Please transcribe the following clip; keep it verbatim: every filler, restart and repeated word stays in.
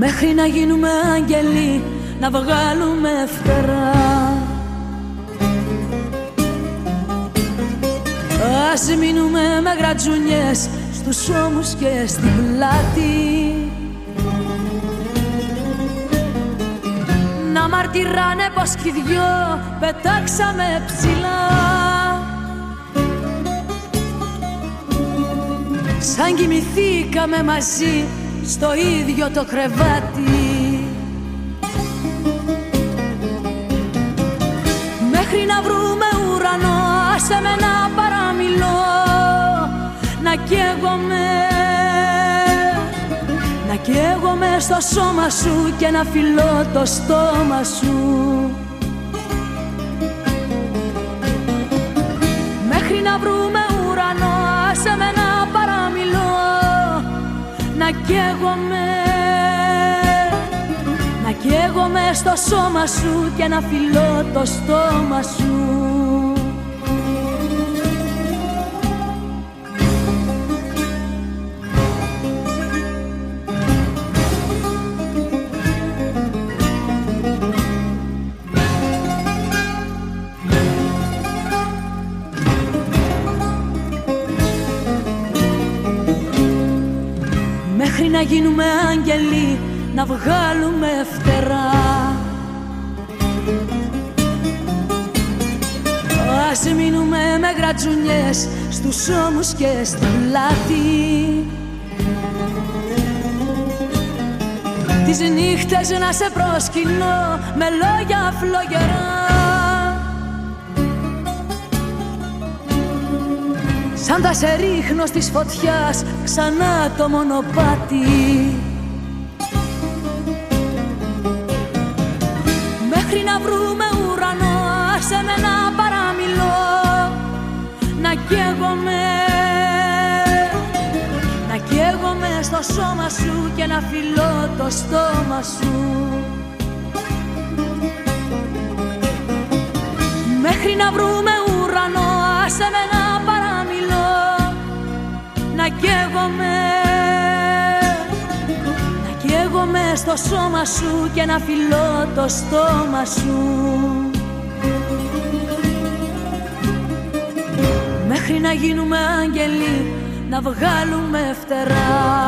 μέχρι να γίνουμε άγγελοι, να βγάλουμε φτερά. Ας μείνουμε με γρατζουνιές στους ώμους και στην πλάτη, να μαρτυράνε πως κι οι δυο πετάξαμε ψηλά, σαν κοιμηθήκαμε μαζί στο ίδιο το κρεβάτι, μέχρι να βρούμε ουρανό. Άσε με να παραμιλώ, να καίγομαι, να καίγομαι στο σώμα σου και να φιλώ το στόμα σου, μέχρι να βρούμε ουρανό. Άσε με να παραμιλώ, να καίγομαι, να καίγομαι στο σώμα σου και να φιλώ το στόμα σου. Μέχρι να γίνουμε άγγελοι, να βγάλουμε φτερά. Ας μείνουμε με γρατζουνιές στους ώμους και στην πλάτη, τις νύχτες να σε προσκυνώ με λόγια φλογερά, σαν θα σε ρίχνω στις φωτιάς ξανά το μονοπάτι, μέχρι να βρούμε ουρανό. Άσε με να παραμιλώ, να καίγομαι, να καίγομαι στο σώμα σου και να φιλώ το στόμα σου, μέχρι να βρούμε ουρανό. Άσε με να παραμιλώ, να καίγομαι, να καίγομαι στο σώμα σου και να φιλώ το στόμα σου, μέχρι να γίνουμε άγγελοι, να βγάλουμε φτερά.